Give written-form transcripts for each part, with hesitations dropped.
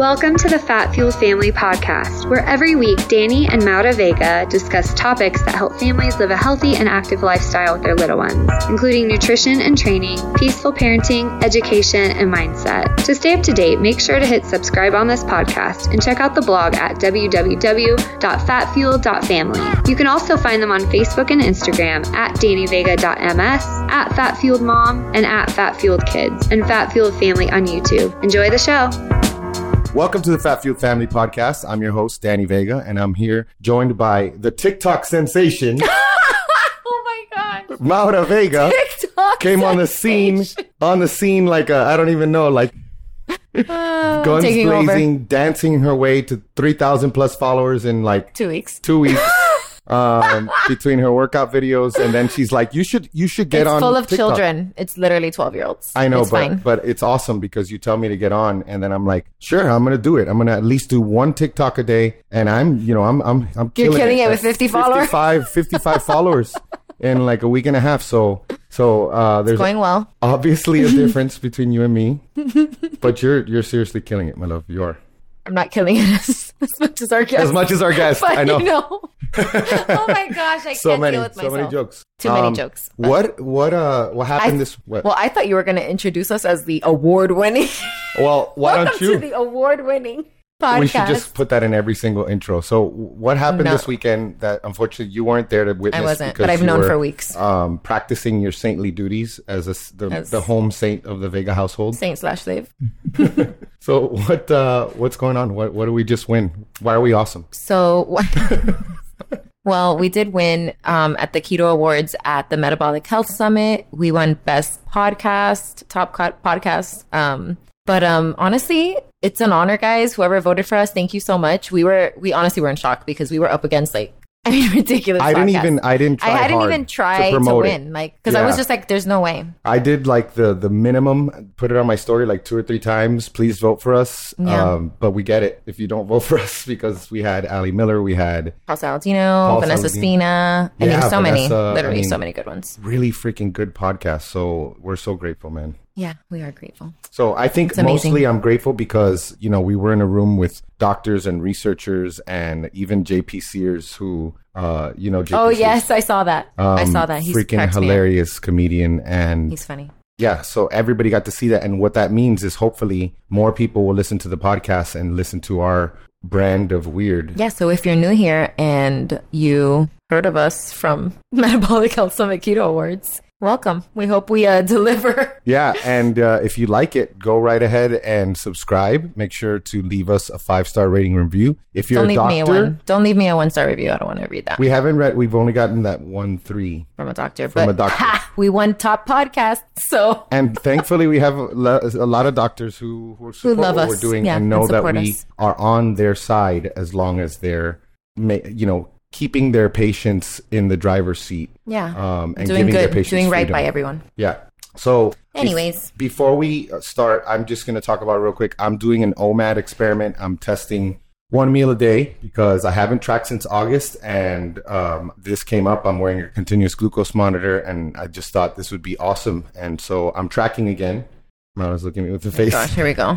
Welcome to the Fat Fueled Family Podcast, where every week Danny and Maura Vega discuss topics that help families live a healthy and active lifestyle with their little ones, including nutrition and training, peaceful parenting, education, and mindset. To stay up to date, make sure to hit subscribe on this podcast and check out the blog at www.fatfueled.family. You can also find them on Facebook and Instagram at DannyVega.ms, at FatFueledMom, and at FatFueledKids, and Fat Fueled Family on YouTube. Enjoy the show. Welcome to the Fat Fueled Family Podcast. I'm your host, Danny Vega, and I'm here joined by the TikTok sensation. Oh my God. Maura Vega TikTok came sensation. on the scene like I don't even know, like guns blazing, dancing her way to 3,000 plus followers in like 2 weeks. 2 weeks. Between her workout videos, and then she's like, you should get on. It's full of TikTok. Children. It's literally 12-year-olds. I know, it's fine. but it's awesome because you tell me to get on, and then I'm like, sure, I'm gonna do it. I'm gonna at least do one TikTok a day, and I'm You're killing it with 50 followers. 55 followers in like a week and a half. So there's Going well. obviously a difference between you and me, but you're seriously killing it, my love. You are. I'm not killing it as much as our guest. As much as our guest, But, I know. Oh my gosh, I can't deal with myself. So many jokes. Too many jokes. What happened this? What? Well, I thought you were going to introduce us as the award-winning. Well, why Welcome don't you? to the award-winning podcast. We should just put that in every single intro. So what happened this weekend that unfortunately you weren't there to witness? I wasn't, because but I've you known were, for weeks. Practicing your saintly duties as the home saint of the Vega household. Saint/slave. So what's going on? What do we just win? Why are we awesome? So, well, we did win at the Keto Awards at the Metabolic Health Summit. We won Best Podcast, Top Podcast. But honestly, it's an honor, guys. Whoever voted for us, thank you so much. We honestly were in shock because we were up against ridiculous. I didn't even try to win, because I was just like, there's no way. I did like the minimum, put it on my story like 2 or 3 times. Please vote for us. Yeah. But we get it if you don't vote for us, because we had Ali Miller, we had Paul Saladino, Vanessa Spina. I mean, so many, literally so many good ones. Really freaking good podcast. So we're so grateful, man. Yeah, we are grateful. So I think mostly I'm grateful because, we were in a room with doctors and researchers and even JP Sears, who, JP Oh, Sears, yes, I saw that. He's freaking hilarious comedian. And he's funny. Yeah, so everybody got to see that. And what that means is hopefully more people will listen to the podcast and listen to our brand of weird. Yeah, so if you're new here and you heard of us from Metabolic Health Summit Keto Awards, welcome. We hope we deliver. Yeah, and if you like it, go right ahead and subscribe. Make sure to leave us a 5-star rating review. If you're a doctor, don't leave me a 1-star review. I don't want to read that. We've only gotten that 1-3 from a doctor. We won top podcast. So, and thankfully we have a lot of doctors who support love what us. we're doing, and know that we us. are on their side as long as they're, keeping their patients in the driver's seat. Yeah. And doing giving good, their patients doing right freedom. by everyone. Yeah. So anyways, before we start, I'm just going to talk about real quick. I'm doing an OMAD experiment. I'm testing 1 meal a day because I haven't tracked since August, and this came up. I'm wearing a continuous glucose monitor, and I just thought this would be awesome. And so I'm tracking again. Maura's looking at me with the face. Gosh, here we go.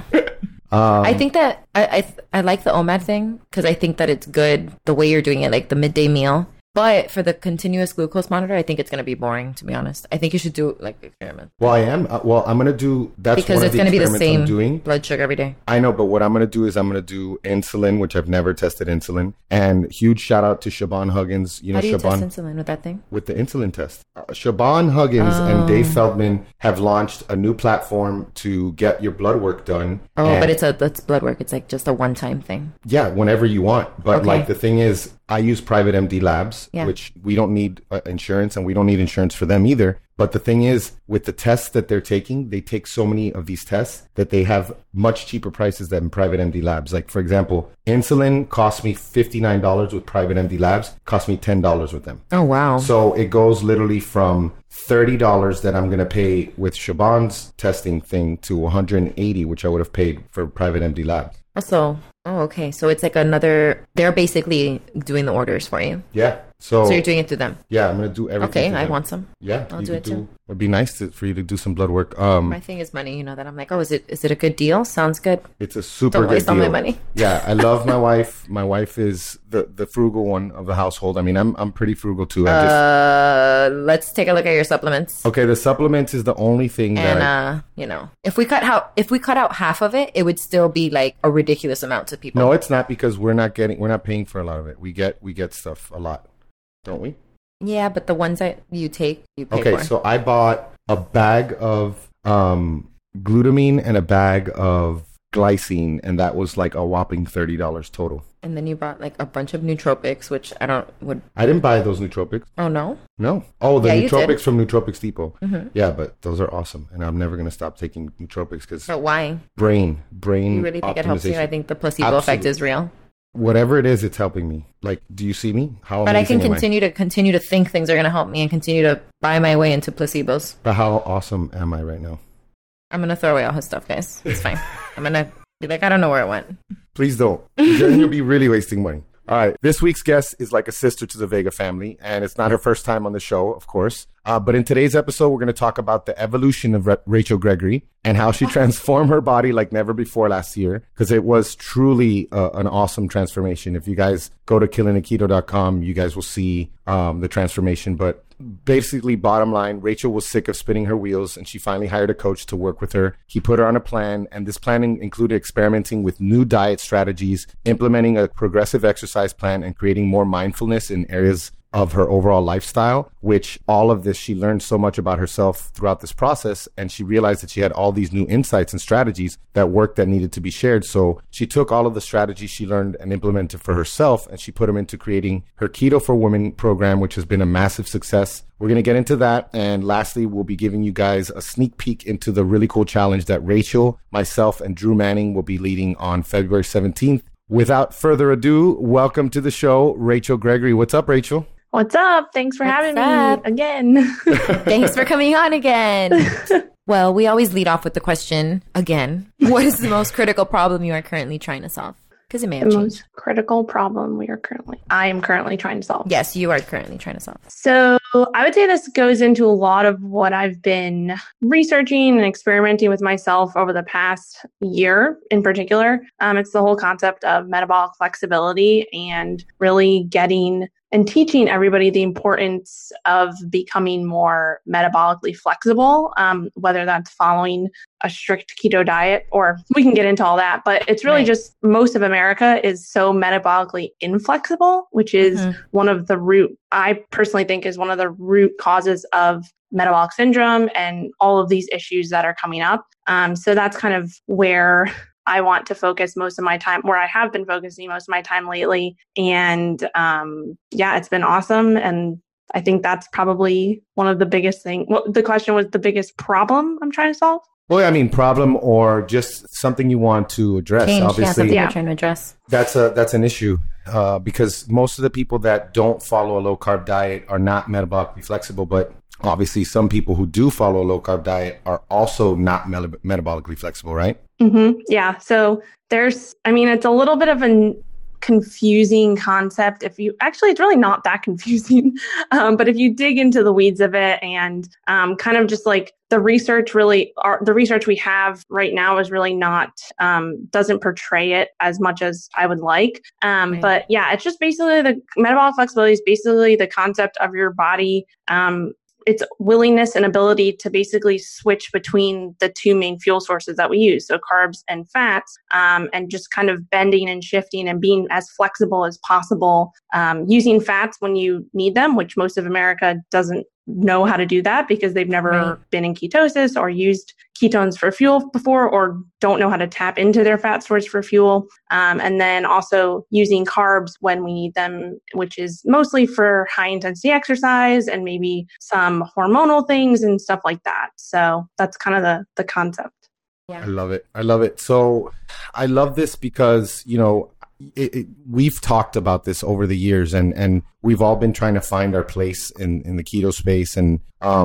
I think that I like the OMAD thing because I think that it's good the way you're doing it, like the midday meal. But for the continuous glucose monitor, I think it's going to be boring, to be honest. I think you should do experiment. Well, I am. I'm going to do, that's because one it's of the going to be the experiments I'm doing. same blood sugar every day. I know, but what I'm going to do is I'm going to do insulin, which I've never tested insulin. And huge shout out to Siobhan Huggins. How do you test insulin with that thing? With the insulin test. Siobhan Huggins and Dave Feldman have launched a new platform to get your blood work done. Oh, but that's blood work. It's like just a one-time thing. Yeah, whenever you want. But the thing is, I use Private MD Labs, which we don't need insurance, and we don't need insurance for them either. But the thing is, with the tests that they're taking, they take so many of these tests that they have much cheaper prices than Private MD Labs. Like, for example, insulin cost me $59 with Private MD Labs, cost me $10 with them. Oh, wow. So it goes literally from $30 that I'm going to pay with Siobhan's testing thing to $180, which I would have paid for Private MD Labs. So, okay. So it's like they're basically doing the orders for you. Yeah. So you're doing it through them? Yeah, I'm going to do everything. Okay, I want some. Yeah. I'll do it too. It'd be nice for you to do some blood work. My thing is money, that I'm like, oh, is it a good deal? Sounds good. It's a super good deal. Don't waste all my money. Yeah, I love my wife. My wife is the frugal one of the household. I mean, I'm pretty frugal too. Let's take a look at your supplements. Okay, the supplements is the only thing that if we cut out half of it, it would still be like a ridiculous amount to people. No, it's not, because we're not paying for a lot of it. We get stuff a lot, don't we? Yeah, but the ones that you take, you pay for. Okay, so I bought a bag of glutamine and a bag of glycine, and that was like a whopping $30 total. And then you bought like a bunch of nootropics, which I didn't buy those nootropics. Oh, no? No. Oh, the nootropics from Nootropics Depot. Mm-hmm. Yeah, but those are awesome, and I'm never going to stop taking nootropics because... But why? Brain You really think it helps you? I think the placebo effect is real. Whatever it is, it's helping me. Like, do you see me? But I can continue to think things are going to help me and continue to buy my way into placebos. But how awesome am I right now? I'm going to throw away all his stuff, guys. It's fine. I'm going to be like, I don't know where it went. Please don't. Then you'll be really wasting money. All right. This week's guest is like a sister to the Vega family, and it's not her first time on the show, of course. But in today's episode, we're going to talk about the evolution of Rachel Gregory and how she transformed her body like never before last year, because it was truly an awesome transformation. If you guys go to killingtheketo.com, you guys will see the transformation. But basically, bottom line, Rachel was sick of spinning her wheels, and she finally hired a coach to work with her. He put her on a plan, and this plan included experimenting with new diet strategies, implementing a progressive exercise plan, and creating more mindfulness in areas of her overall lifestyle, which all of this, she learned so much about herself throughout this process, and she realized that she had all these new insights and strategies that worked that needed to be shared. So she took all of the strategies she learned and implemented for herself, and she put them into creating her Keto for Women program, which has been a massive success. We're going to get into that. And lastly, we'll be giving you guys a sneak peek into the really cool challenge that Rachel, myself, and Drew Manning will be leading on February 17th. Without further ado, welcome to the show, Rachel Gregory. What's up, Rachel? What's up? Thanks for having me again. Thanks for coming on again. Well, we always lead off with the question, again, what is the most critical problem you are currently trying to solve? Because it may have changed. The most critical problem I am currently trying to solve. Yes, you are currently trying to solve. So I would say this goes into a lot of what I've been researching and experimenting with myself over the past year in particular. It's the whole concept of metabolic flexibility and really getting and teaching everybody the importance of becoming more metabolically flexible, whether that's following a strict keto diet, or we can get into all that. But it's really just most of America is so metabolically inflexible, which is one of the I personally think is one of the root causes of metabolic syndrome and all of these issues that are coming up. So that's kind of where I want to focus most of my time, where I have been focusing most of my time lately. And it's been awesome. And I think that's probably one of the biggest things. Well, the question was the biggest problem I'm trying to solve. Well, I mean, problem or just something you want to address. Change, obviously, something you're trying to address. That's an issue because most of the people that don't follow a low carb diet are not metabolically flexible, but obviously some people who do follow a low carb diet are also not metabolically flexible, right? Mm-hmm. Yeah. So it's a little bit of a confusing concept. It's really not that confusing. But if you dig into the weeds of it and kind of just like the research we have right now is really not, doesn't portray it as much as I would like. But yeah, it's just basically the metabolic flexibility is basically the concept of your body, its willingness and ability to basically switch between the two main fuel sources that we use, so carbs and fats, and just kind of bending and shifting and being as flexible as possible, using fats when you need them, which most of America doesn't know how to do that because they've never been in ketosis or used ketones for fuel before, or don't know how to tap into their fat stores for fuel. And then also using carbs when we need them, which is mostly for high intensity exercise and maybe some hormonal things and stuff like that. So that's kind of the concept. Yeah. I love it. So I love this because, we've talked about this over the years, and we've all been trying to find our place in the keto space. And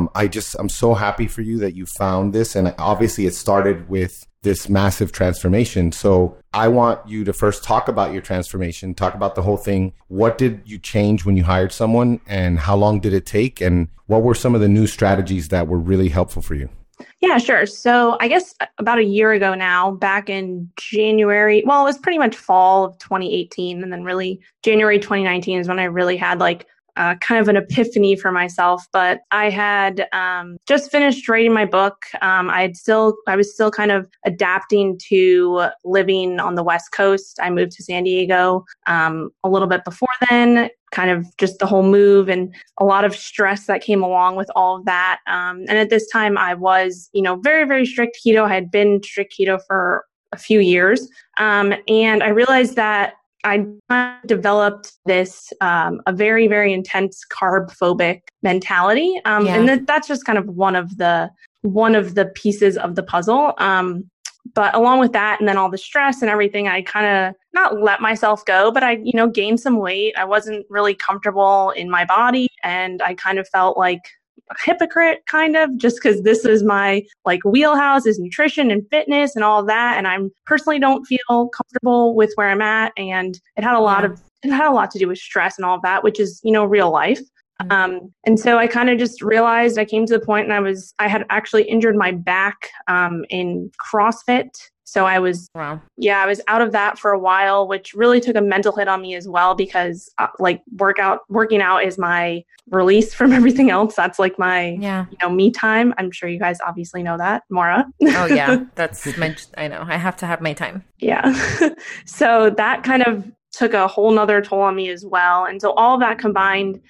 I'm so happy for you that you found this. And obviously it started with this massive transformation. So I want you to first talk about your transformation, talk about the whole thing. What did you change when you hired someone, and how long did it take? And what were some of the new strategies that were really helpful for you? Yeah, sure. So I guess about a year ago now, back in January, well, it was pretty much fall of 2018. And then really January 2019 is when I really had like kind of an epiphany for myself. But I had just finished writing my book. I was still kind of adapting to living on the West Coast. I moved to San Diego a little bit before then, kind of just the whole move and a lot of stress that came along with all of that. And at this time I was, very, very strict keto. I had been strict keto for a few years. And I realized that I developed this a very, very intense carb phobic mentality, and that's just kind of one of the pieces of the puzzle. But along with that, and then all the stress and everything, I kind of not let myself go, but I gained some weight. I wasn't really comfortable in my body, and I kind of felt like a hypocrite, kind of, just because this is my wheelhouse is nutrition and fitness and all of that, and I personally don't feel comfortable with where I'm at, and it had a lot to do with stress and all of that, which is real life. And so I kind of just realized, I came to the point, and I had actually injured my back in CrossFit. So I was out of that for a while, which really took a mental hit on me as well, because working out is my release from everything else. That's like my, me time. I'm sure you guys obviously know that, Maura. Oh yeah. I know. I have to have my time. Yeah. So that kind of took a whole nother toll on me as well. And so all of that combined,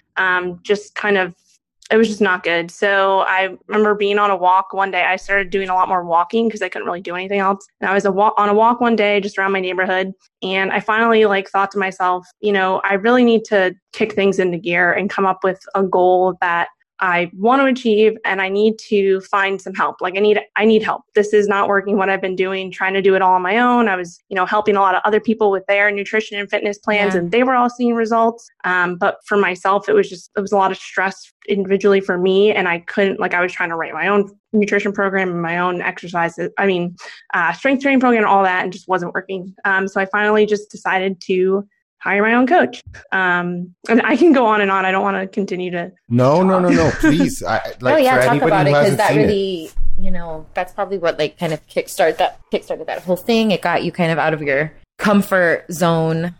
it was just not good. So I remember being on a walk one day. I started doing a lot more walking because I couldn't really do anything else. And I was on a walk one day just around my neighborhood. And I finally thought to myself, I really need to kick things into gear and come up with a goal that I want to achieve, and I need to find some help. I need help. This is not working what I've been doing, trying to do it all on my own. I was, helping a lot of other people with their nutrition and fitness plans, and they were all seeing results. But for myself, it was a lot of stress individually for me. And I couldn't, I was trying to write my own nutrition program and my own exercises. Strength training program and all that, and just wasn't working. So I finally just decided to hire my own coach. And I can go on and on. I don't want to continue to. No, please. Talk about it, because that really, that's probably what kind of kickstarted that whole thing. It got you kind of out of your comfort zone,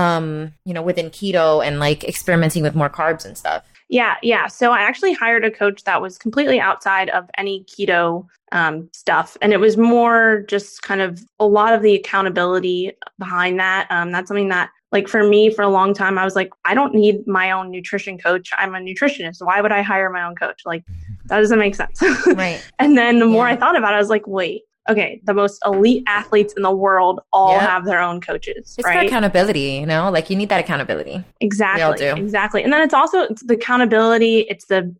within keto and experimenting with more carbs and stuff. Yeah. So I actually hired a coach that was completely outside of any keto stuff. And it was more just kind of a lot of the accountability behind that. That's something that, for me, for a long time, I was like, I don't need my own nutrition coach. I'm a nutritionist. Why would I hire my own coach? That doesn't make sense. Right. And then the more I thought about it, I was like, wait, okay, the most elite athletes in the world all have their own coaches. It's for accountability, you need that accountability. Exactly. We all do. Exactly. And then it's the accountability. It's the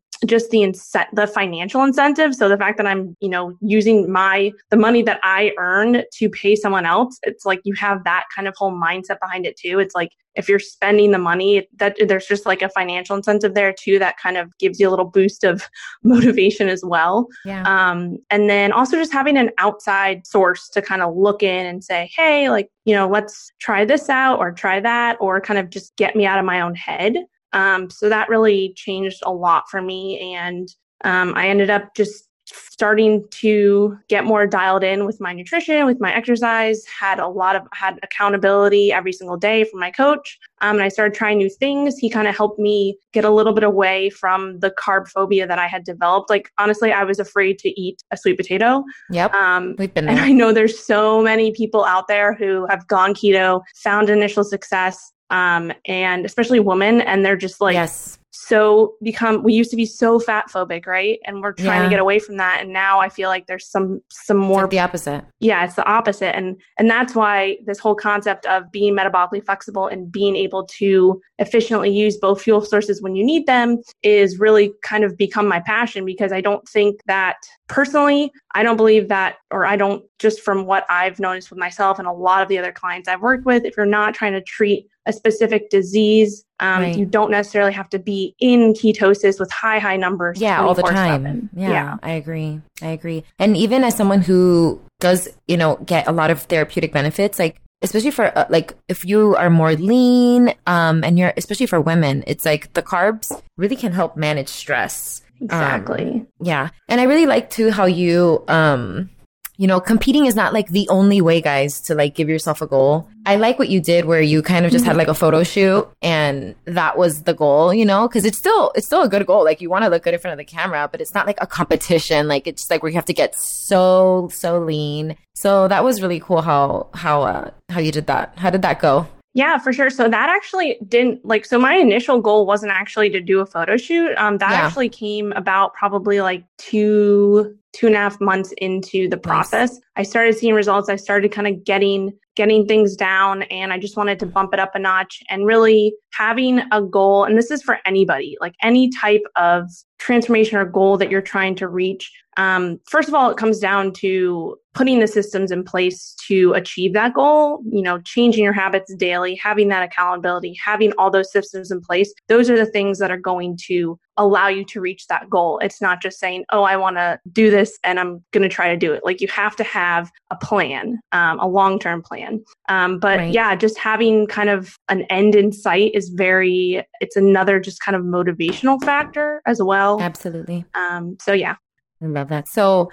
financial incentive. So the fact that I'm, using the money that I earn to pay someone else, it's you have that kind of whole mindset behind it too. It's if you're spending the money, that there's just a financial incentive there too, that kind of gives you a little boost of motivation as well. Yeah. And then also just having an outside source to kind of look in and say, hey, let's try this out or try that, or kind of just get me out of my own head. So that really changed a lot for me. And I ended up just starting to get more dialed in with my nutrition, with my exercise, had accountability every single day from my coach. And I started trying new things. He kind of helped me get a little bit away from the carb phobia that I had developed. Honestly, I was afraid to eat a sweet potato. Yep. We've been there. And I know there's so many people out there who have gone keto, found initial success, and especially women, and they're just we used to be so fat phobic, right? And we're trying to get away from that. And now I feel like there's some more. It's like the opposite. Yeah, it's the opposite. And that's why this whole concept of being metabolically flexible and being able to efficiently use both fuel sources when you need them is really kind of become my passion, because I don't think that personally, I don't believe that, or I don't, just from what I've noticed with myself and a lot of the other clients I've worked with, if you're not trying to treat a specific disease, you don't necessarily have to be in ketosis with high numbers. Yeah, all the time. Yeah, I agree. And even as someone who does, get a lot of therapeutic benefits, like, especially for if you are more lean, and you're, especially for women, it's like the carbs really can help manage stress. Exactly. Yeah. And I really like too how you, competing is not like the only way, guys, to like give yourself a goal. I like what you did where you kind of just had like a photo shoot and that was the goal, because it's still a good goal. Like you want to look good in front of the camera, but it's not like a competition. Like it's just like where you have to get so lean. So that was really cool how you did that. How did that go? Yeah, for sure. So that actually didn't so my initial goal wasn't actually to do a photo shoot. Actually came about probably like 2.5 months into the process. Nice. I started seeing results. I started kind of getting things down, and I just wanted to bump it up a notch and really having a goal. And this is for anybody, like any type of transformation or goal that you're trying to reach. First of all, it comes down to putting the systems in place to achieve that goal, changing your habits daily, having that accountability, having all those systems in place. Those are the things that are going to allow you to reach that goal. It's not just saying, oh, I want to do this and I'm going to try to do it. Like you have to have a plan, a long-term plan. Just having kind of an end in sight it's another just kind of motivational factor as well. Absolutely. I love that. So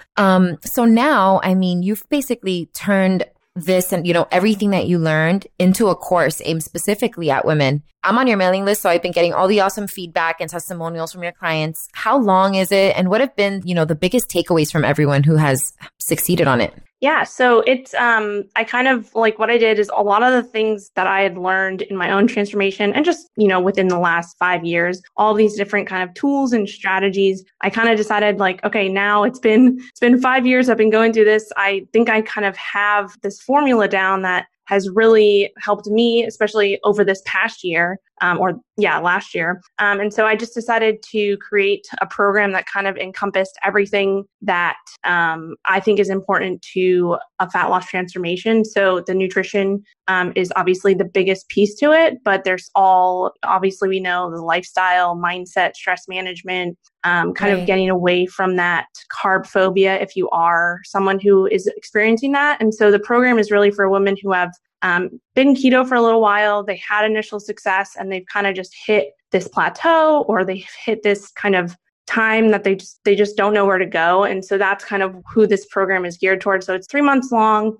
now, I mean, you've basically turned this and, everything that you learned into a course aimed specifically at women. I'm on your mailing list, so I've been getting all the awesome feedback and testimonials from your clients. How long is it? And what have been, the biggest takeaways from everyone who has succeeded on it? Yeah, so it's, I kind of like what I did is a lot of the things that I had learned in my own transformation and just, within the last 5 years, all these different kind of tools and strategies, I kind of decided okay, now it's been 5 years. I've been going through this. I think I kind of have this formula down that has really helped me, especially over this past year, last year. And so I just decided to create a program that kind of encompassed everything that I think is important to a fat loss transformation. So the nutrition is obviously the biggest piece to it, but there's obviously we know the lifestyle, mindset, stress management, kind of getting away from that carb phobia if you are someone who is experiencing that. And so the program is really for women who have been keto for a little while, they had initial success, and they've kind of just hit this plateau, or they've hit this kind of time that they just don't know where to go. And so that's kind of who this program is geared towards. So it's 3 months long.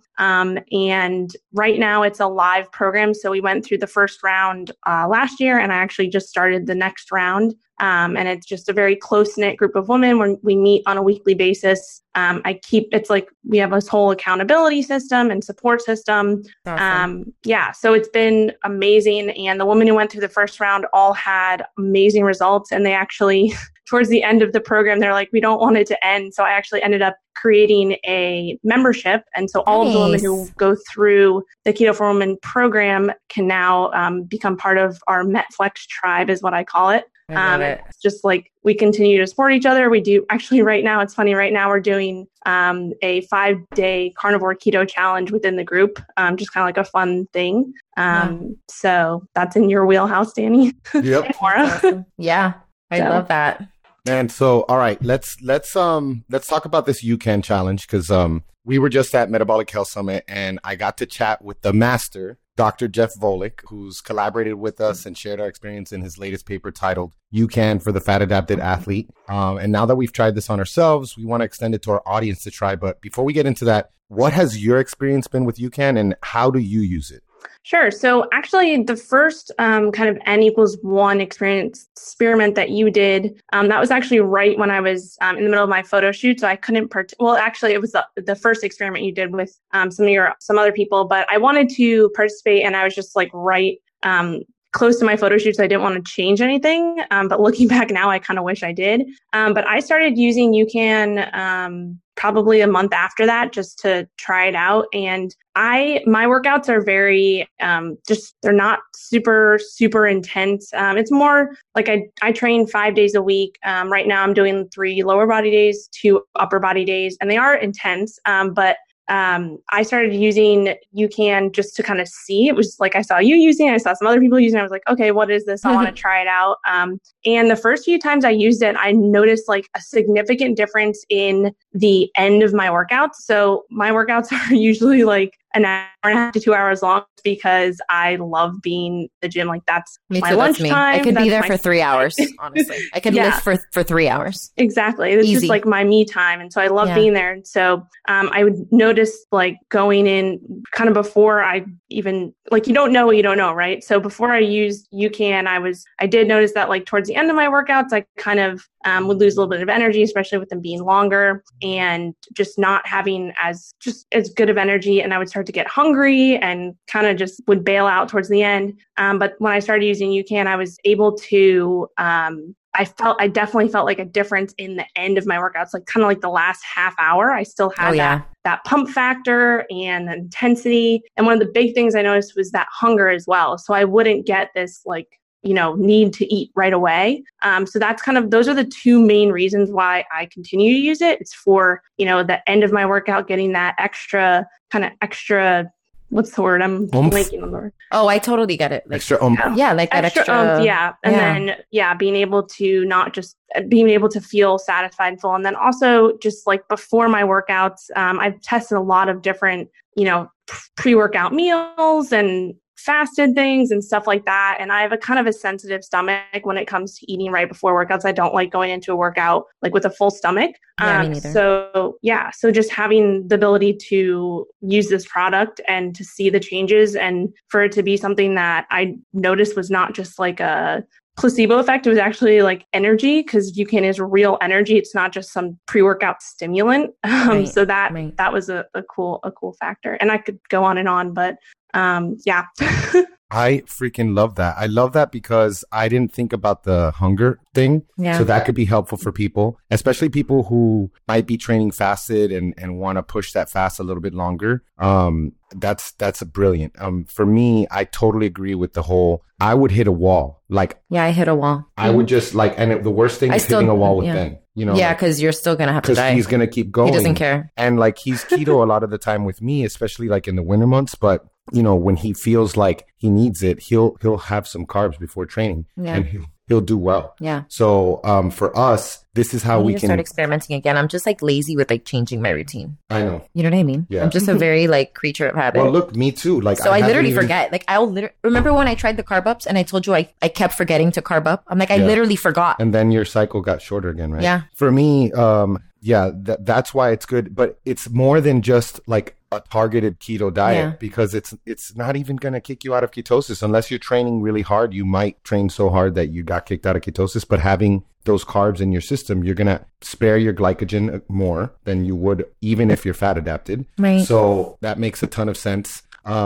And right now it's a live program. So we went through the first round last year, and I actually just started the next round. And it's just a very close-knit group of women when we meet on a weekly basis. It's like we have this whole accountability system and support system. Awesome. So it's been amazing. And the women who went through the first round all had amazing results. And they actually, towards the end of the program, they're like, we don't want it to end. So I actually ended up creating a membership. And so all of the women who go through the Keto for Women program can now become part of our MetFlex tribe, is what I call it. It's just like we continue to support each other. We do actually right now, it's funny, right now we're doing a 5-day carnivore keto challenge within the group, just kind of like a fun thing. So that's in your wheelhouse, Danny. Yep. Awesome. Yeah. I love that. And so, all right, let's talk about this UCAN challenge, because we were just at Metabolic Health Summit and I got to chat with the master, Dr. Jeff Volek, who's collaborated with us and shared our experience in his latest paper titled UCAN for the Fat Adapted Athlete. And now that we've tried this on ourselves, we want to extend it to our audience to try. But before we get into that, what has your experience been with UCAN and how do you use it? Sure. So actually the first kind of N=1 experiment that you did, that was actually right when I was in the middle of my photo shoot. So I couldn't, actually it was the first experiment you did with some other people, but I wanted to participate and I was just like right close to my photo shoots, I didn't want to change anything. But looking back now, I kind of wish I did. But I started using UCAN probably a month after that, just to try it out. And my workouts are very, they're not super, super intense. It's more like I train 5 days a week. Right now I'm doing 3 lower body days, 2 upper body days, and they are intense. But I started using UCAN just to kind of see. It was like I saw you using it, I saw some other people using it. I was like, okay, what is this? I want to try it out. And the first few times I used it, I noticed like a significant difference in the end of my workouts. So my workouts are usually like an hour and a half to 2 hours long because I love being at the gym. Like that's my lunchtime. I could be there for 3 hours, honestly. I could lift for 3 hours. Exactly. It's just like my me time. And so I love being there. And so I would notice like going in kind of before I even, like you don't know what you don't know, right? So before I used UCAN, I did notice that like towards the end of my workouts, I kind of would lose a little bit of energy, especially with them being longer and just not having as good of energy. And I would start to get hungry and kind of just would bail out towards the end. But when I started using UCAN, I was able to, I definitely felt like a difference in the end of my workouts, like kind of like the last half hour. I still had that pump factor and the intensity. And one of the big things I noticed was that hunger as well. So I wouldn't get this like, need to eat right away. So that's those are the 2 main reasons why I continue to use it. It's for, the end of my workout, getting that extra, what's the word? I'm blanking on the word. Oh, I totally get it. Like, extra Yeah, like that extra yeah. And then, being able to not just being able to feel satisfied and full. And then also just like before my workouts, I've tested a lot of different, pre-workout meals and fasted things and stuff like that. And I have a kind of a sensitive stomach when it comes to eating right before workouts. I don't like going into a workout like with a full stomach. Me neither. So just having the ability to use this product and to see the changes and for it to be something that I noticed was not just like a placebo effect. It was actually like energy, because UCAN is real energy. It's not just some pre-workout stimulant. So that was a cool factor. And I could go on and on, but I freaking love that. I love that because I didn't think about the hunger thing. Yeah. So that could be helpful for people, especially people who might be training fasted and want to push that fast a little bit longer. That's brilliant. For me, I totally agree with the whole, I would hit a wall. Like, I hit a wall. I would just the worst thing is hitting a wall with Ben. Because you're still going to have to die. Because he's going to keep going. He doesn't care. And like, he's keto a lot of the time with me, especially like in the winter months. But when he feels like he needs it, he'll have some carbs before training, and he'll do well. Yeah. So for us, this is how we can start experimenting again. I'm just like lazy with like changing my routine. I know. You know what I mean? Yeah. I'm just a very like creature of habit. Well, look, me too. Like, so I literally forget. Like remember when I tried the carb ups and I told you I kept forgetting to carb up? I'm like, I literally forgot. And then your cycle got shorter again, right? Yeah. For me, that's why it's good. But it's more than just like a targeted keto diet, because it's not even going to kick you out of ketosis unless you're training really hard. You might train so hard that you got kicked out of ketosis, but having those carbs in your system, you're going to spare your glycogen more than you would even if you're fat adapted. Right. So that makes a ton of sense.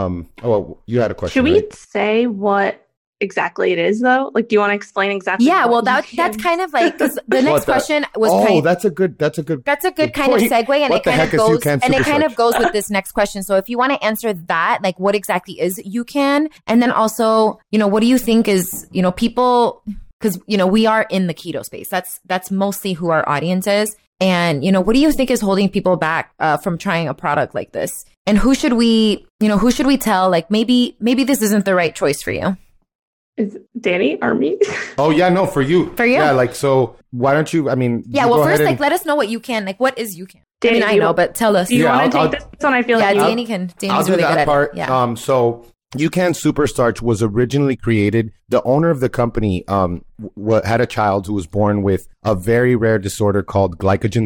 You had a question. Should we say what exactly it is though? Like, do you want to explain exactly? Yeah, well, that's kind of like, because the next question was that's a good kind of segue, and it kind of goes with this next question. So if you want to answer that, like, what exactly is UCAN, and then also, what do you think is, people, because we are in the keto space. That's mostly who our audience is. And, what do you think is holding people back from trying a product like this? And who should we tell, like, maybe this isn't the right choice for you? Is Danny or me? Oh, yeah, no, for you. For you? Yeah, like, so why don't you, first, like, let us know what UCAN, like, what is UCAN? Danny, I know, but tell us. Do you want to take this one? I feel like Danny's really good at it. Yeah. So UCAN Superstarch was originally created. The owner of the company had a child who was born with a very rare disorder called glycogen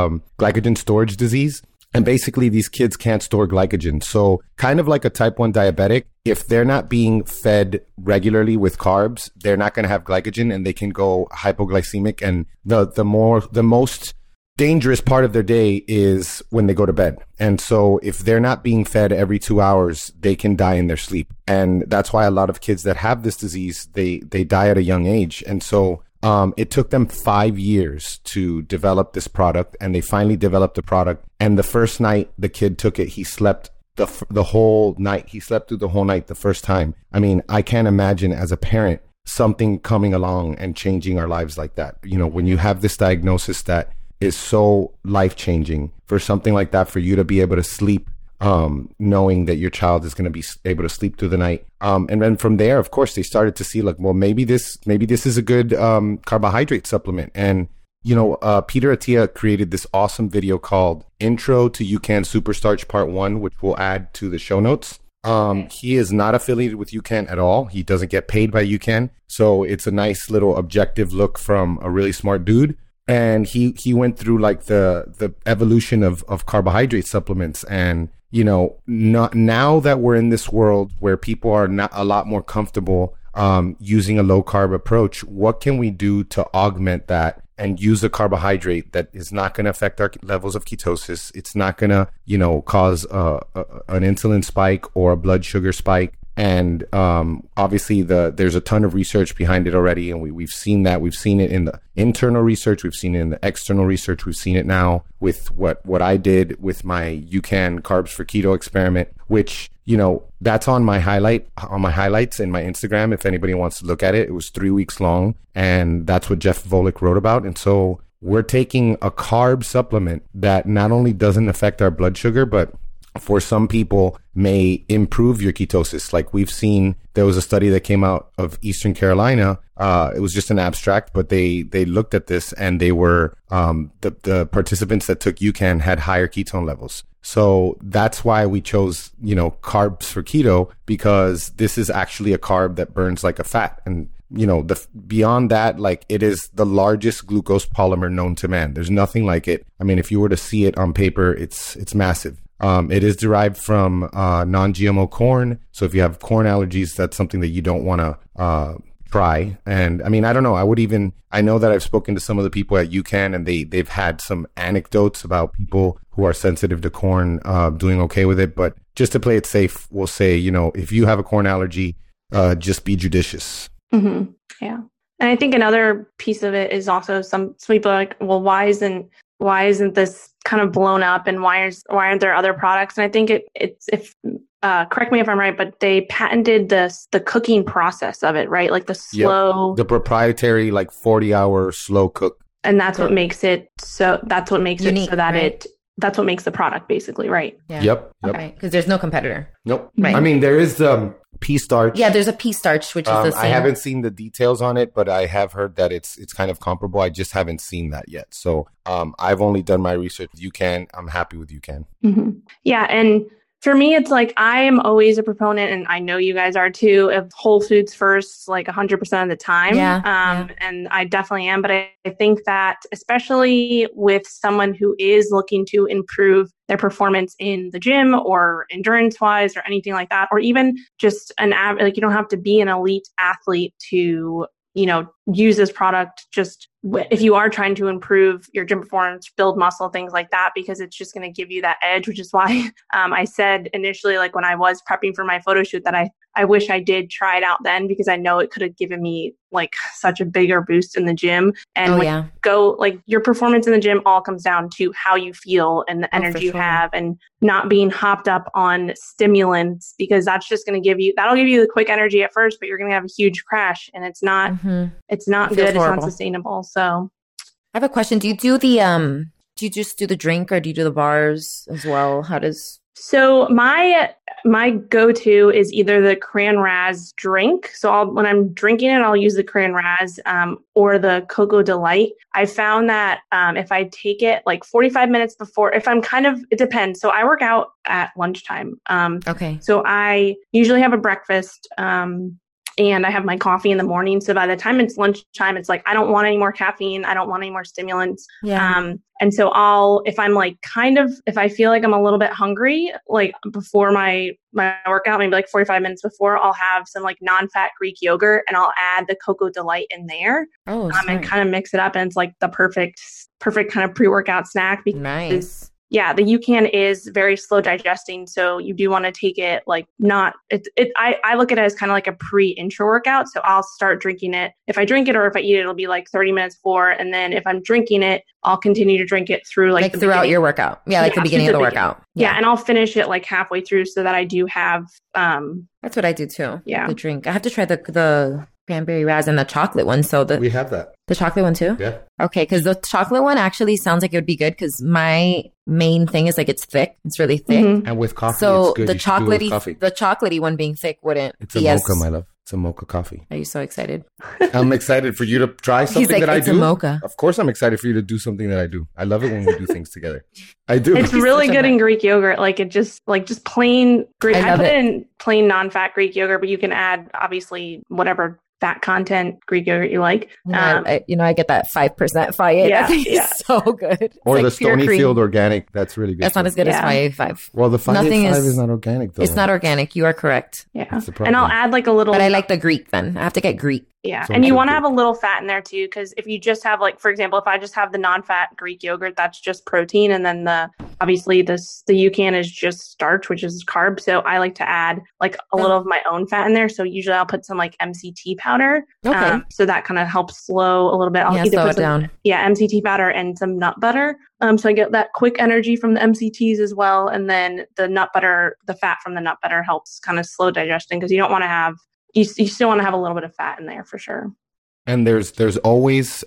storage disease. And basically, these kids can't store glycogen. So kind of like a type 1 diabetic, if they're not being fed regularly with carbs, they're not going to have glycogen and they can go hypoglycemic. And the most dangerous part of their day is when they go to bed. And so if they're not being fed every 2 hours, they can die in their sleep. And that's why a lot of kids that have this disease, they die at a young age. And so it took them 5 years to develop this product, and they finally developed the product. And the first night the kid took it, he slept the whole night. He slept through the whole night the first time. I mean, I can't imagine as a parent something coming along and changing our lives like that. You know, when you have this diagnosis that is so life-changing, for something like that, for you to be able to sleep, knowing that your child is going to be able to sleep through the night. And then from there, of course, they started to see like, well, maybe this is a good carbohydrate supplement. And, you know, Peter Attia created this awesome video called Intro to UCAN Superstarch Part 1, which we'll add to the show notes. He is not affiliated with UCAN at all. He doesn't get paid by UCAN. So it's a nice little objective look from a really smart dude. And he went through like the evolution of carbohydrate supplements. And, you know, now that we're in this world where people are not a lot more comfortable using a low carb approach, what can we do to augment that and use a carbohydrate that is not going to affect our levels of ketosis? It's not going to, you know, cause an insulin spike or a blood sugar spike. And obviously there's a ton of research behind it already, and we've seen that. We've seen it in the internal research, we've seen it in the external research, we've seen it now with what I did with my UCAN Carbs for Keto experiment, which, you know, that's on my highlights in my Instagram. If anybody wants to look at it, it was 3 weeks long, and that's what Jeff Volek wrote about. And so we're taking a carb supplement that not only doesn't affect our blood sugar, but for some people may improve your ketosis. Like we've seen, there was a study that came out of Eastern Carolina. It was just an abstract, but they looked at this, and they were, the participants that took UCAN had higher ketone levels. So that's why we chose, you know, Carbs for Keto, because this is actually a carb that burns like a fat. And, you know, beyond that, like, it is the largest glucose polymer known to man. There's nothing like it. I mean, if you were to see it on paper, it's massive. It is derived from non-GMO corn. So if you have corn allergies, that's something that you don't want to try. And I mean, I don't know. I know that I've spoken to some of the people at UCAN, and they've had some anecdotes about people who are sensitive to corn doing okay with it. But just to play it safe, we'll say, you know, if you have a corn allergy, just be judicious. Mm-hmm. Yeah. And I think another piece of it is also some people are like, well, why isn't this kind of blown up, and why aren't there other products? And I think it's correct me if I'm right, but they patented the cooking process of it, right? Like the slow, the proprietary, like 40-hour slow cook. And that's what makes it so. That's what makes unique, it so that right? That's what makes the product, basically, right? Yeah. Yep. Right. Because there's no competitor. Nope. Right. I mean, there is pea starch. Yeah, there's a pea starch, which is the same. I haven't seen the details on it, but I have heard that it's kind of comparable. I just haven't seen that yet. So I've only done my research with UCAN. I'm happy with UCAN. Mm-hmm. Yeah, and for me, it's like I am always a proponent, and I know you guys are too, of whole foods first, like 100% of the time. Yeah. And I definitely am. But I think that especially with someone who is looking to improve their performance in the gym or endurance wise or anything like that, or even just like you don't have to be an elite athlete to, you know, use this product. Just if you are trying to improve your gym performance, build muscle, things like that, because it's just going to give you that edge, which is why I said initially, like when I was prepping for my photo shoot, that I wish I did try it out then, because I know it could have given me like such a bigger boost in the gym. And your performance in the gym all comes down to how you feel and the energy you have, and not being hopped up on stimulants, because that's just going to that'll give you the quick energy at first, but you're going to have a huge crash, and it's not good. It's not sustainable. So I have a question. Do you do do you just do the drink, or do you do the bars as well? So my go-to is either the Cran Raz drink. So when I'm drinking it, I'll use the Cran Raz or the Cocoa Delight. I found that if I take it like 45 minutes before, it depends. So I work out at lunchtime. Okay. So I usually have a breakfast and I have my coffee in the morning. So by the time it's lunchtime, it's like, I don't want any more caffeine. I don't want any more stimulants. Yeah. And so if I'm like if I feel like I'm a little bit hungry, like before my workout, maybe like 45 minutes before, I'll have some like non-fat Greek yogurt and I'll add the Cocoa Delight in there and kind of mix it up. And it's like the perfect kind of pre-workout snack. Nice. Yeah, the UCAN is very slow digesting, so you do want to take it like I look at it as kind of like a pre-intro workout. So I'll start drinking it. If I drink it or if I eat it, it'll be like 30 minutes before. And then if I'm drinking it, I'll continue to drink it through like throughout your workout. Yeah, like the beginning of the workout. Yeah, and I'll finish it like halfway through so that I do have that's what I do too. Yeah. The drink. I have to try the cranberry raz and the chocolate one. So we have that. The chocolate one too? Yeah. Okay, because the chocolate one actually sounds like it would be good because my main thing is like it's thick. It's really thick. Mm-hmm. And with coffee, so it's good. The chocolatey one being thick wouldn't it's a mocha, my love. It's a mocha coffee. Are you so excited? I'm excited for you to try something that I do. It's a mocha. Of course I'm excited for you to do something that I do. I love it when we do things together. I do. It's really good in Greek yogurt. Like it just plain Greek. I put it in plain non-fat Greek yogurt, but you can add obviously whatever fat content Greek yogurt you like. I get that 5% Fayette. Yeah, I think it's so good. Or it's the Stonyfield organic. That's really good. That's not as good as Fayette 5. Well, the Fayette 5 is not organic though. It's not organic. You are correct. Yeah. And I'll add like a little. But I like the Greek then. I have to get Greek. Yeah. And you want to have a little fat in there too, because if you just have like, for example, if I just have the non-fat Greek yogurt, that's just protein. And then obviously the UCAN is just starch, which is carb. So I like to add like a little of my own fat in there. So usually I'll put some like MCT powder. Okay. So that kind of helps slow a little bit. I'll either slow put it down. Yeah, MCT powder and some nut butter. So I get that quick energy from the MCTs as well. And then the nut butter, the fat from the nut butter helps kind of slow digestion because you don't want to have, you still want to have a little bit of fat in there for sure. And there's always,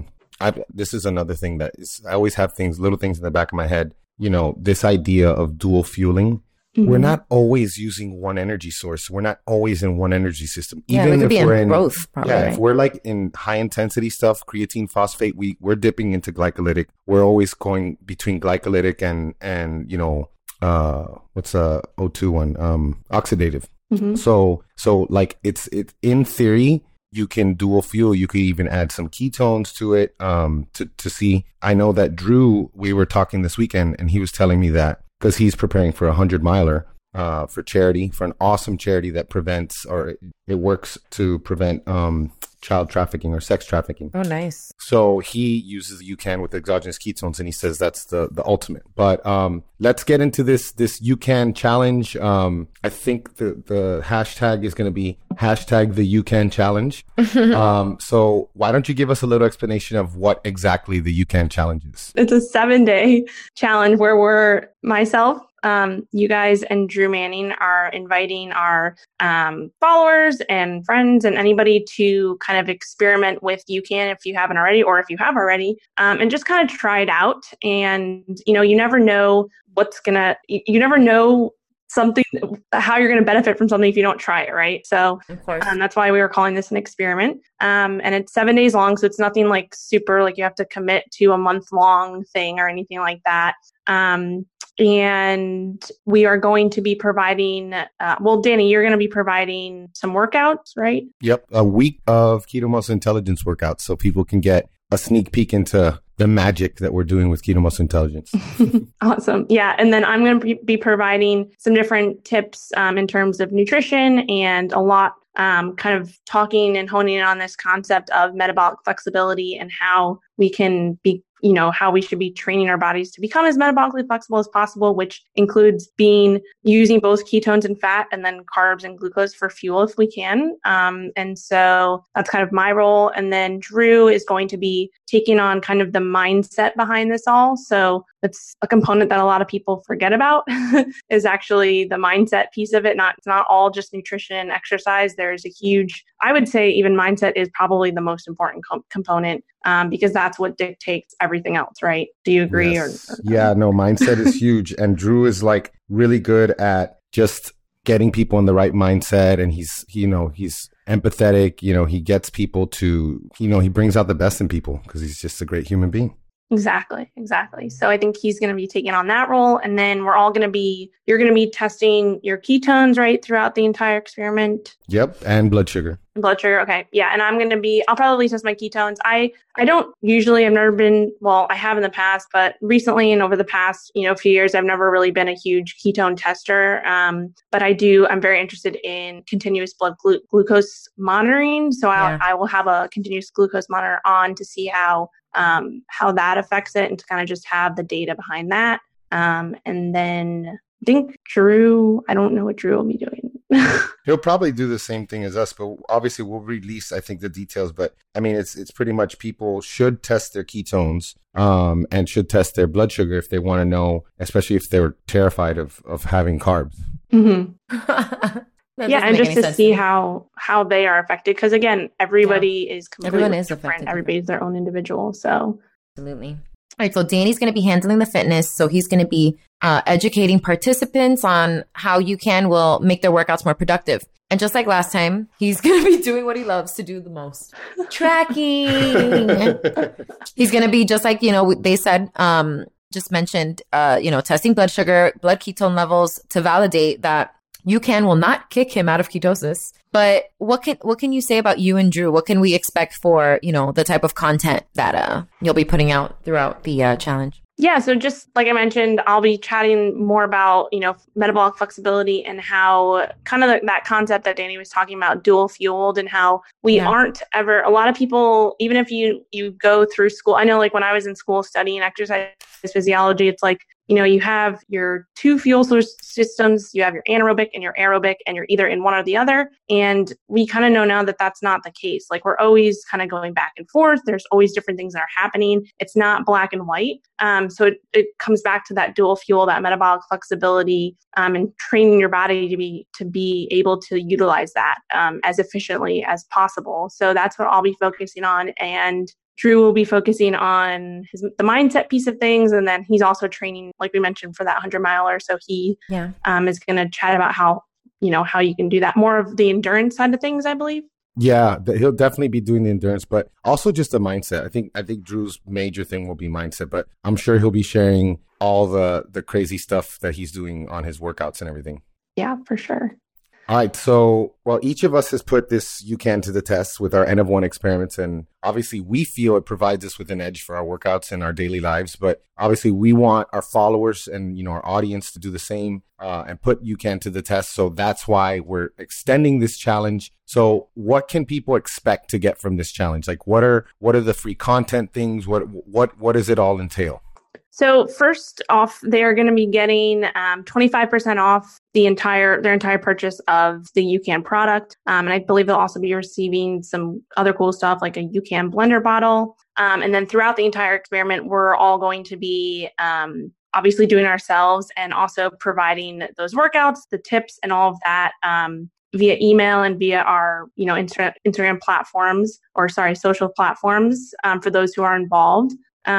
this is another thing I always have little things in the back of my head, this idea of dual fueling. Mm-hmm. We're not always using one energy source. We're not always in one energy system. Even if we're in both, probably. Yeah, if we're like in high intensity stuff, creatine, phosphate, we're dipping into glycolytic. We're always going between glycolytic and what's O2 one? Oxidative. Mm-hmm. So like it's in theory, you can dual fuel. You could even add some ketones to it to see. I know that Drew, we were talking this weekend and he was telling me that because he's preparing for 100-miler for charity, for an awesome charity that prevents or it works to prevent child trafficking or sex trafficking. Oh, nice. So he uses the UCAN with exogenous ketones and he says that's the ultimate. But let's get into this UCAN challenge. I think the hashtag is going to be hashtag the UCAN challenge. So why don't you give us a little explanation of what exactly the UCAN challenge is? It's a 7-day challenge where myself, you guys and Drew Manning are inviting our followers and friends and anybody to kind of experiment with UCAN if you haven't already, or if you have already, and just kind of try it out. And, you never know you never know how you're going to benefit from something if you don't try it, right? So that's why we were calling this an experiment. And it's 7 days long, so it's nothing like super, like you have to commit to a month-long thing or anything like that. And we are going to be providing, Danny, you're going to be providing some workouts, right? Yep. A week of Keto Muscle Intelligence workouts so people can get a sneak peek into the magic that we're doing with Keto Muscle Intelligence. Awesome. Yeah. And then I'm going to be providing some different tips in terms of nutrition and a lot kind of talking and honing in on this concept of metabolic flexibility and how we can be, how we should be training our bodies to become as metabolically flexible as possible, which includes using both ketones and fat and then carbs and glucose for fuel if we can. And so that's kind of my role. And then Drew is going to be taking on kind of the mindset behind this all. So it's a component that a lot of people forget about is actually the mindset piece of it. It's not all just nutrition and exercise. There's a huge, I would say even mindset is probably the most important component because that's what dictates everything else, right? Do you agree? Yes. Yeah, no, mindset is huge. And Drew is like really good at just getting people in the right mindset. And he's empathetic. He gets people to, he brings out the best in people because he's just a great human being. Exactly. So I think he's going to be taking on that role. And then you're going to be testing your ketones, right, throughout the entire experiment. Yep. And blood sugar. Okay. Yeah. And I'll probably test my ketones. I've never been, I have in the past, but recently and over the past, few years, I've never really been a huge ketone tester. But I'm very interested in continuous blood glucose monitoring. So I will have a continuous glucose monitor on to see how that affects it and to kind of just have the data behind that. And then I think I don't know what Drew will be doing. He'll probably do the same thing as us, but obviously we'll release, I think, the details. But I mean, it's pretty much people should test their ketones and should test their blood sugar if they want to know, especially if they're terrified of having carbs. Mm-hmm. And just to see how they are affected. Because again, everybody is completely different. Everybody's their own individual. So absolutely. All right, so Danny's going to be handling the fitness. So he's going to be educating participants on how UCAN will make their workouts more productive. And just like last time, he's going to be doing what he loves to do the most. Tracking. He's going to be just like, they said, just mentioned, testing blood sugar, blood ketone levels to validate that UCAN will not kick him out of ketosis. But what can you say about you and Drew? What can we expect for, the type of content that you'll be putting out throughout the challenge? Yeah, so just like I mentioned, I'll be chatting more about, metabolic flexibility and how kind of that concept that Danny was talking about, dual fueled, and how we aren't ever, a lot of people, even if you go through school, I know like when I was in school studying exercise physiology, it's like, you have your two fuel source systems, you have your anaerobic and your aerobic, and you're either in one or the other. And we kind of know now that that's not the case. Like we're always kind of going back and forth. There's always different things that are happening. It's not black and white. So it comes back to that dual fuel, that metabolic flexibility, and training your body to be able to utilize that as efficiently as possible. So that's what I'll be focusing on. And Drew will be focusing on the mindset piece of things. And then he's also training, like we mentioned, for that 100 miler. So he is going to chat about how you can do that, more of the endurance side of things, I believe. Yeah, he'll definitely be doing the endurance, but also just the mindset. I think Drew's major thing will be mindset, but I'm sure he'll be sharing all the crazy stuff that he's doing on his workouts and everything. Yeah, for sure. All right. So, each of us has put this UCAN to the test with our N of 1 experiments. And obviously we feel it provides us with an edge for our workouts and our daily lives. But obviously we want our followers and, our audience to do the same and put UCAN to the test. So that's why we're extending this challenge. So what can people expect to get from this challenge? Like what are the free content things? What does it all entail? So first off, they are going to be getting 25% off their entire purchase of the UCAN product. And I believe they'll also be receiving some other cool stuff like a UCAN blender bottle. And then throughout the entire experiment, we're all going to be obviously doing ourselves and also providing those workouts, the tips and all of that via email and via our, Instagram platforms social platforms for those who are involved.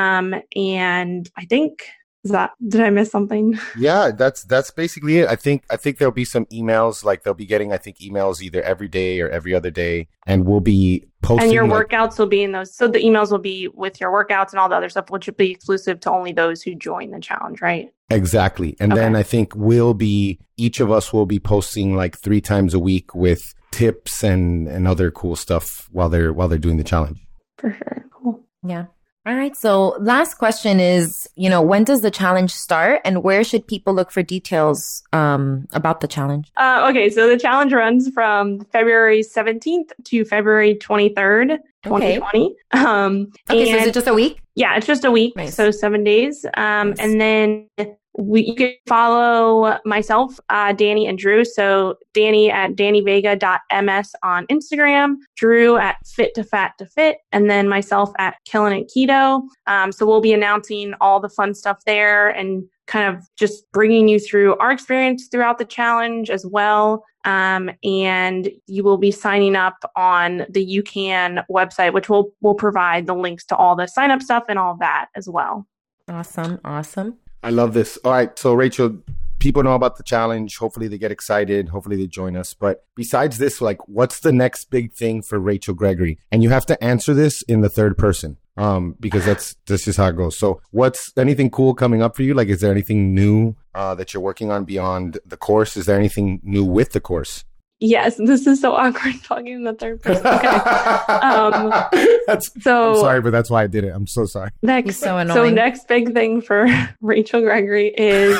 And I think did I miss something? Yeah, that's basically it. I think there'll be some emails, like they'll be getting, emails either every day or every other day, and we'll be posting. And your workouts will be in those. So the emails will be with your workouts and all the other stuff, which will be exclusive to only those who join the challenge, right? Exactly. And then I think each of us will be posting like 3 times a week with tips and other cool stuff while they're doing the challenge. For sure. Cool. Yeah. All right. So last question is, when does the challenge start and where should people look for details about the challenge? Okay. So the challenge runs from February 17th to February 23rd, 2020. So is it just a week? Yeah, it's just a week. Nice. So 7 days. Nice. And then you can follow myself, Danny and Drew. So Danny at DannyVega.ms on Instagram, Drew at Fit to Fat to Fit, and then myself at Killing It Keto. So we'll be announcing all the fun stuff there and kind of just bringing you through our experience throughout the challenge as well. And you will be signing up on the UCAN website, which will provide the links to all the sign up stuff and all of that as well. Awesome. I love this. All right. So Rachel, people know about the challenge. Hopefully they get excited. Hopefully they join us. But besides this, what's the next big thing for Rachel Gregory? And you have to answer this in the third person. because that's just how it goes. So what's anything cool coming up for you? Like, is there anything new that you're working on beyond the course? Is there anything new with the course? Yes, this is so awkward talking in the third person. Okay. I'm sorry, but that's why I did it. I'm so sorry. He's so annoying. So next big thing for Rachel Gregory is...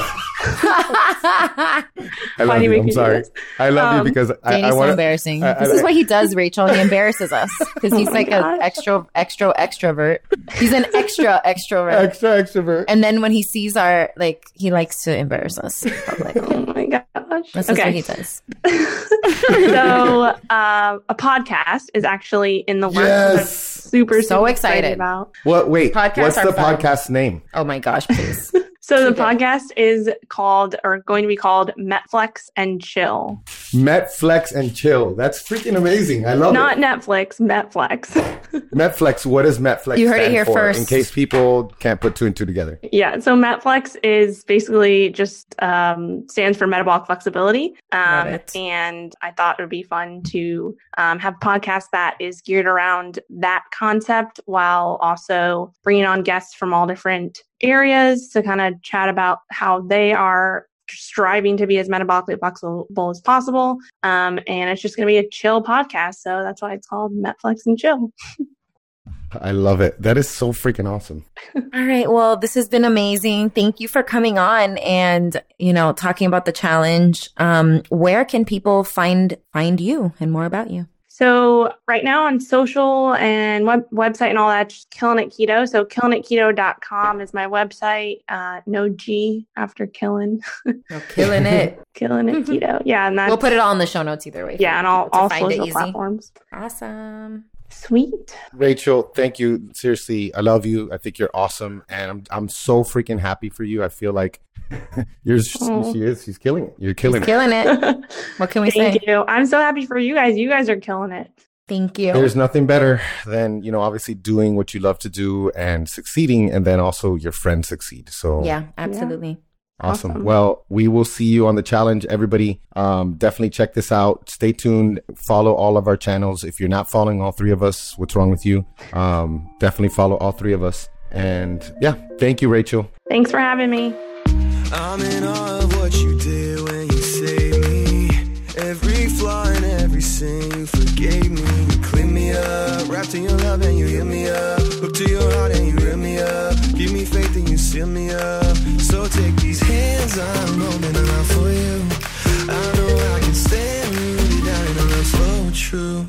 I love you. I'm sorry. I love you because Danny's so embarrassing. This is what he does, Rachel. He embarrasses us because he's like an extrovert. He's an extrovert. Extrovert. And then when he sees he likes to embarrass us in public. Oh my gosh. That's what he does. So a podcast is actually in the works. Yes. Super excited about. What? Wait. Podcasts what's the podcast name? Oh my gosh, please. So the podcast is going to be called Metflex and Chill. Metflex and Chill. That's freaking amazing. I love Not it. Netflix, Metflex. Metflex. What does Metflex You heard it stand here for, first. in case people can't put two and two together? Yeah. So Metflex is basically just stands for metabolic flexibility. Love it. And I thought it would be fun to have a podcast that is geared around that concept while also bringing on guests from all different areas to kind of chat about how they are striving to be as metabolically flexible as possible. And it's just going to be a chill podcast. So that's why it's called Metflex and Chill. I love it. That is so freaking awesome. All right. Well, this has been amazing. Thank you for coming on and, talking about the challenge. Where can people find you and more about you? So right now on social and website and all that, just Killing It Keto. So killingitketo.com is my website. No G after killing. No, killing it. Killing It Keto. Yeah. And we'll put it all in the show notes either way. Yeah. And all social platforms. Awesome. Sweet. Rachel, thank you. Seriously, I love you. I think you're awesome. And I'm so freaking happy for you. I feel like she's killing it. You're killing it. Killing it. What can we say? Thank you. I'm so happy for you guys. You guys are killing it. Thank you. There's nothing better than, obviously doing what you love to do and succeeding, and then also your friends succeed. So yeah, absolutely. Yeah. Awesome. Well, we will see you on the challenge. Everybody, definitely check this out. Stay tuned. Follow all of our channels. If you're not following all three of us, what's wrong with you? Definitely follow all three of us. And yeah, thank you, Rachel. Thanks for having me. I'm in awe of what you did when you saved me. Every flaw and every sin you forgave me. You cleaned me up, wrapped in your love and you healed me up. Look to your heart and you real me up. Give me faith and you seal me up. So take these hands, I'm opening them out for you. I know I can stand rooted down in a love so true.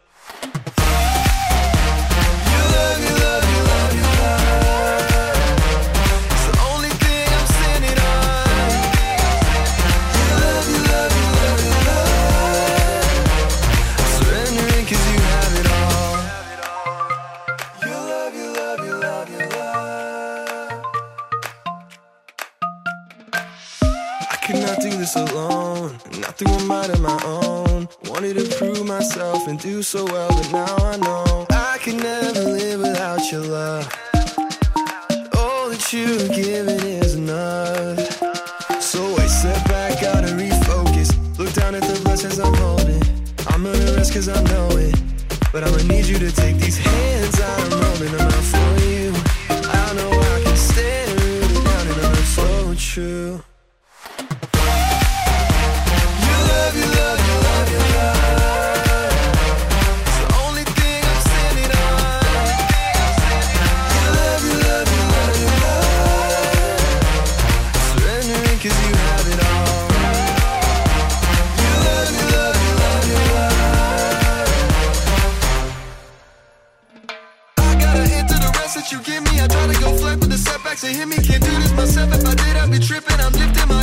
Alone, not through a mind of my own. Wanted to prove myself and do so well, but now I know I can never live without your love. All that you've given is enough. So I step back, gotta refocus. Look down at the blessings I'm holding. I'm gonna rest cause I know it, but I'ma need you to take these hands I'm holding them out for you. I know I can stand rooted down and I'm so true. You give me, I try to go flat, but the setbacks they hit me. Can't do this myself. If I did, I'd be tripping. I'm lifting my